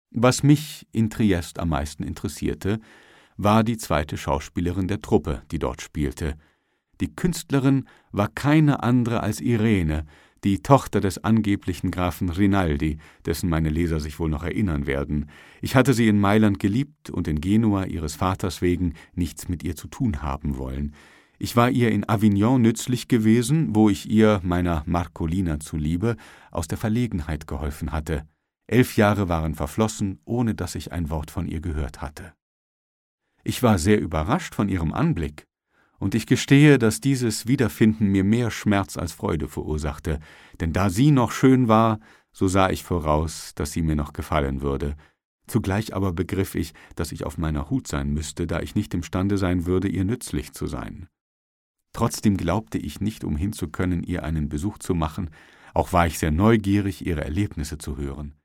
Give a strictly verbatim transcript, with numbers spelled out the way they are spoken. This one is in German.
Was mich in Triest am meisten interessierte, war die zweite Schauspielerin der Truppe, die dort spielte. Die Künstlerin war keine andere als Irene, die Tochter des angeblichen Grafen Rinaldi, dessen meine Leser sich wohl noch erinnern werden. Ich hatte sie in Mailand geliebt und in Genua ihres Vaters wegen nichts mit ihr zu tun haben wollen. Ich war ihr in Avignon nützlich gewesen, wo ich ihr, meiner Marcolina zuliebe, aus der Verlegenheit geholfen hatte. Elf Jahre waren verflossen, ohne dass ich ein Wort von ihr gehört hatte. Ich war sehr überrascht von ihrem Anblick, und ich gestehe, dass dieses Wiederfinden mir mehr Schmerz als Freude verursachte, denn da sie noch schön war, so sah ich voraus, dass sie mir noch gefallen würde. Zugleich aber begriff ich, dass ich auf meiner Hut sein müsste, da ich nicht imstande sein würde, ihr nützlich zu sein. Trotzdem glaubte ich nicht umhin zu können, ihr einen Besuch zu machen, auch war ich sehr neugierig, ihre Erlebnisse zu hören.